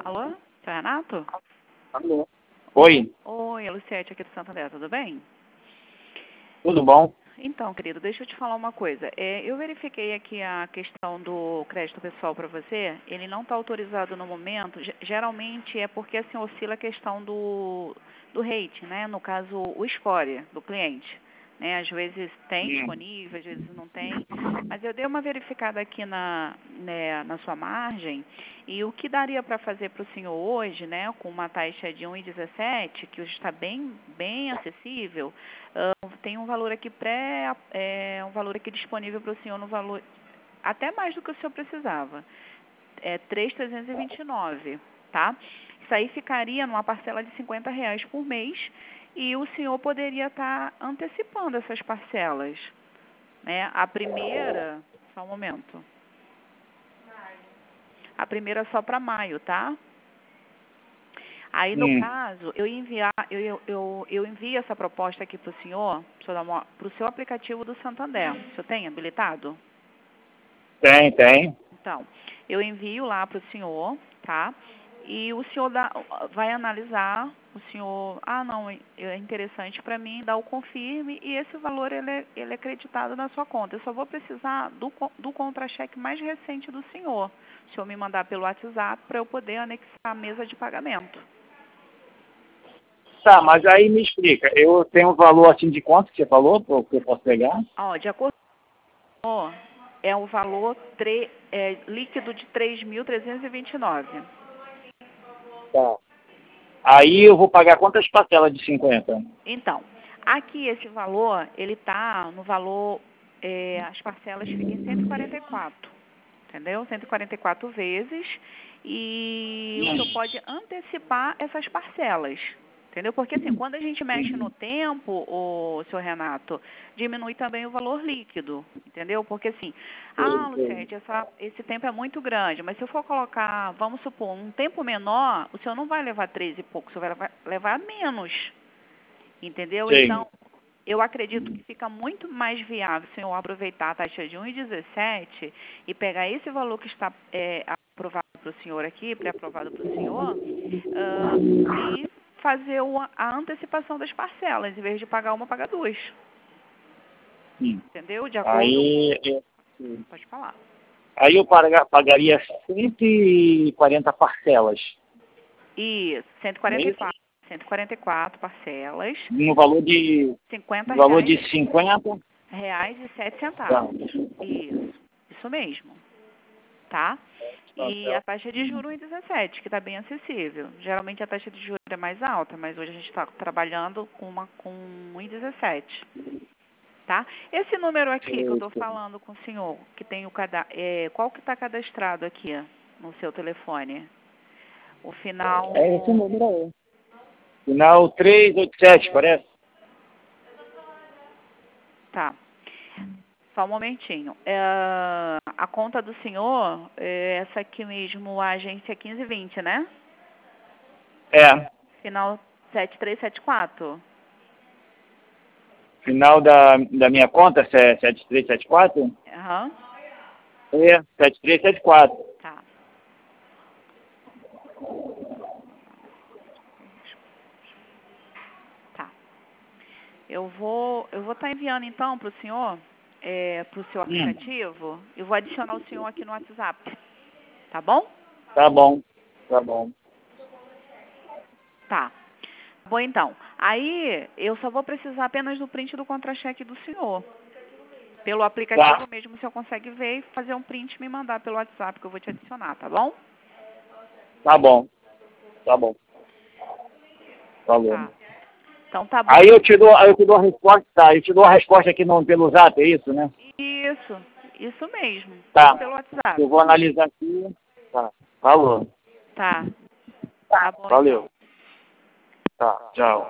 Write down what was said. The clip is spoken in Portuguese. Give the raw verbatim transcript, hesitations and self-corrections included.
Alô? Seu Renato? Alô? Oi, Oi, é Luciete aqui do Santander, tudo bem? tudo bom? Então, querido, deixa eu te falar uma coisa. É, eu verifiquei aqui a questão do crédito pessoal para você. Ele não está autorizado no momento. Ge- Geralmente é porque assim oscila a questão do, do rate, né? No caso, o score do cliente. Né? Às vezes tem Hum. disponível, às vezes não tem. Mas eu dei uma verificada aqui na, né, na sua margem e o que daria para fazer para o senhor hoje, né, com uma taxa de um vírgula dezessete, que hoje está bem, bem acessível, uh, tem um valor aqui pré, é, um valor aqui disponível para o senhor no valor até mais do que o senhor precisava. É três mil trezentos e vinte e nove, tá? Isso aí ficaria numa parcela de cinquenta reais por mês e o senhor poderia estar antecipando essas parcelas, né? A primeira, só um momento. A primeira é só para maio, tá? Aí, no Hum. caso, eu enviar, eu, eu, eu, eu envio essa proposta aqui para o senhor, para o seu aplicativo do Santander. O senhor tem habilitado? Tem, tem. Então, eu envio lá para o senhor, tá? E o senhor dá, vai analisar, o senhor, ah, não, é interessante para mim, dá o confirme e esse valor ele é, ele é creditado na sua conta. Eu só vou precisar do, do contra-cheque mais recente do senhor. O senhor me mandar pelo WhatsApp para eu poder anexar a mesa de pagamento. Tá, mas aí me explica. Eu tenho um valor assim de quanto que você falou, pô, que eu posso pegar? Ó, de acordo com o senhor, é o valor tre, é, líquido de três mil trezentos e vinte e nove. Tá. Aí eu vou pagar quantas parcelas de cinquenta? Então, aqui esse valor, ele está no valor, é, as parcelas ficam em cento e quarenta e quatro, entendeu? cento e quarenta e quatro vezes e o senhor pode antecipar essas parcelas, entendeu? Porque assim, quando a gente mexe no tempo, o senhor Renato, diminui também o valor líquido, entendeu? Porque assim, ah, Lucete, essa, esse tempo é muito grande, mas se eu for colocar, vamos supor, um tempo menor, o senhor não vai levar treze e pouco, o senhor vai levar, levar menos. Entendeu? Sim. Então, eu acredito que fica muito mais viável se eu aproveitar a taxa de um vírgula dezessete e pegar esse valor que está é, aprovado para o senhor aqui, pré-aprovado para o senhor, ah, e fazer o, a antecipação das parcelas, em vez de pagar uma, pagar duas. Hum. Entendeu? De acordo com... Aí, eu- Pode falar. aí eu paga- pagaria cento e quarenta parcelas. Isso, Não é isso? cento e quarenta e quatro. cento e quarenta e quatro parcelas, No valor de, cinquenta no valor reais, de cinquenta. reais e sete Tá. centavos. Isso, isso mesmo. Tá? E a taxa de juros em dezessete, que está bem acessível. Geralmente a taxa de juros é mais alta, mas hoje a gente está trabalhando com uma com um vírgula dezessete. Tá? Esse número aqui que eu estou falando com o senhor, que tem o cada, é, qual que está cadastrado aqui no seu telefone? O final. É esse número aí. Final trezentos e oitenta e sete, parece? Tá. Só um momentinho. É, a conta do senhor, é essa aqui mesmo, a agência quinze vinte, né? É. Final sete três sete quatro. Final da, da minha conta, é sete três sete quatro? Aham. É, sete três sete quatro. Tá. Tá. Eu vou eu vou estar enviando então para o senhor, é, para o seu Hum, aplicativo. Eu vou adicionar o senhor aqui no WhatsApp. Tá bom? tá bom, tá bom. Tá. Bom, então. Aí eu só vou precisar apenas do print do contra-cheque do senhor. Pelo aplicativo Tá, mesmo, o senhor consegue ver e fazer um print e me mandar pelo WhatsApp que eu vou te adicionar, tá bom? tá bom, tá bom. Falou. Tá. Então tá bom. Aí eu te dou, aí eu te dou a resposta, tá? Eu te dou a resposta aqui no, pelo zap, é isso, né? Isso. Isso mesmo. Tudo Tá. pelo WhatsApp. Eu vou analisar aqui. Tá. Falou. Tá. Tá Tá. bom então. Valeu. Tá. Tchau.